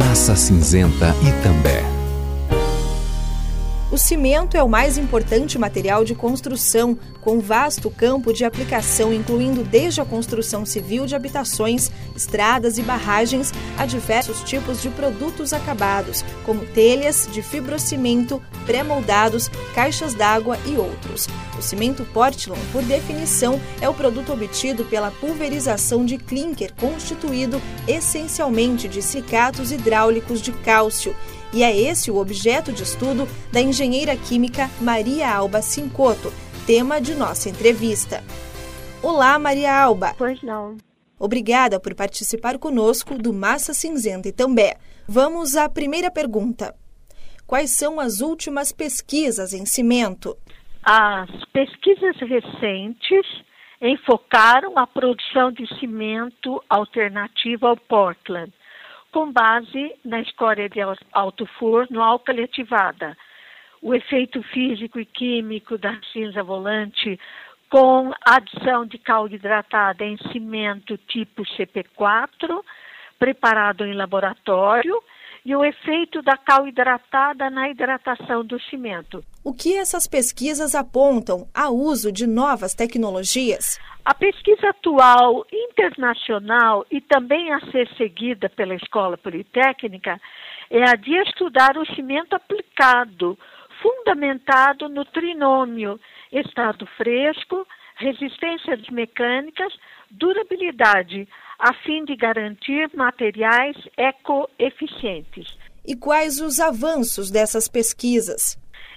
Massa Cinzenta Itambé. O cimento é o mais importante material de construção, com vasto campo de aplicação, incluindo desde a construção civil de habitações, estradas e barragens, a diversos tipos de produtos acabados, como telhas de fibrocimento, pré-moldados, caixas d'água e outros. O cimento Portland, por definição, é o produto obtido pela pulverização de clinker, constituído essencialmente de silicatos hidráulicos de cálcio. E é esse o objeto de estudo da engenheira química Maria Alba Cincoto, tema de nossa entrevista. Olá, Maria Alba. Pois não. Obrigada por participar conosco do Massa Cinzenta Itambé. Vamos à primeira pergunta. Quais são as últimas pesquisas em cimento? As pesquisas recentes enfocaram a produção de cimento alternativo ao Portland, com base na escória de alto forno alcaliativada, o efeito físico e químico da cinza volante com adição de cal hidratada em cimento tipo CP4, preparado em laboratório, e o efeito da cal hidratada na hidratação do cimento. O que essas pesquisas apontam ao uso de novas tecnologias? A pesquisa atual internacional e também a ser seguida pela Escola Politécnica é a de estudar o cimento aplicado, fundamentado no trinômio estado fresco, resistências mecânicas, durabilidade, a fim de garantir materiais ecoeficientes. E quais os avanços dessas pesquisas?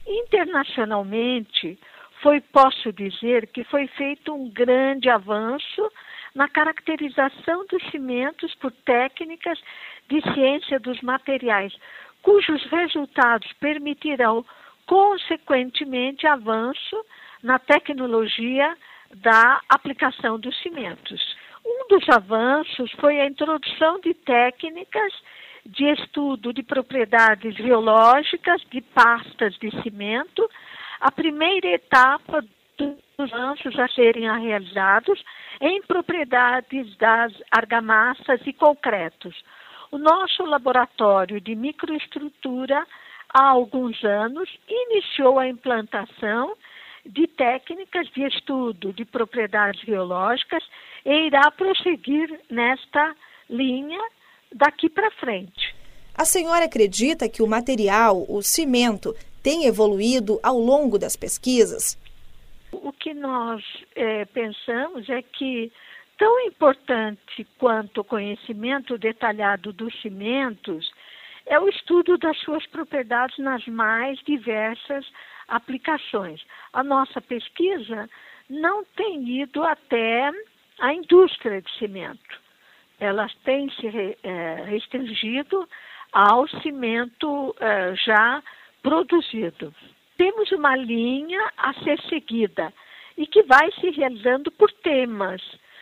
Internacionalmente, posso dizer que foi feito um grande avanço na caracterização dos cimentos por técnicas de ciência dos materiais, cujos resultados permitirão, consequentemente, avanço na tecnologia da aplicação dos cimentos. Um dos avanços foi a introdução de técnicas de estudo de propriedades biológicas de pastas de cimento, a primeira etapa dos avanços a serem realizados em propriedades das argamassas e concretos. O nosso laboratório de microestrutura, há alguns anos, iniciou a implantação de técnicas de estudo de propriedades biológicas e irá prosseguir nesta linha daqui para frente. A senhora acredita que o material, o cimento, tem evoluído ao longo das pesquisas? O que nós pensamos é que, tão importante quanto o conhecimento detalhado dos cimentos, é o estudo das suas propriedades nas mais diversas aplicações. A nossa pesquisa não tem ido até a indústria de cimento. Ela tem se restringido ao cimento já produzido. Temos uma linha a ser seguida e que vai se realizando por temas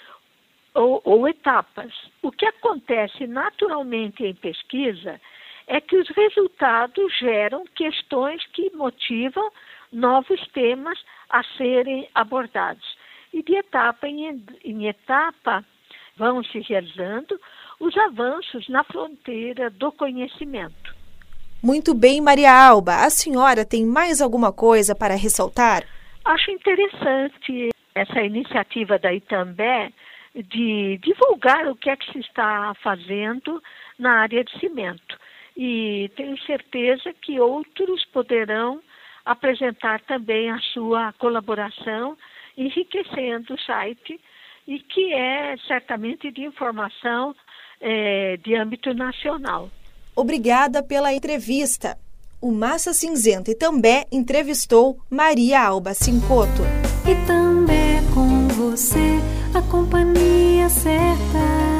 ou etapas. O que acontece naturalmente em pesquisa é que os resultados geram questões que motivam novos temas a serem abordados. E de etapa em etapa vão se realizando os avanços na fronteira do conhecimento. Muito bem, Maria Alba. A senhora tem mais alguma coisa para ressaltar? Acho interessante essa iniciativa da Itambé de divulgar o que é que se está fazendo na área de cimento. E tenho certeza que outros poderão apresentar também a sua colaboração, enriquecendo o site, e que é certamente de informação de âmbito nacional. Obrigada pela entrevista. O Massa Cinzenta Itambé entrevistou Maria Alba Cincoto. Itambé com você, a companhia certa.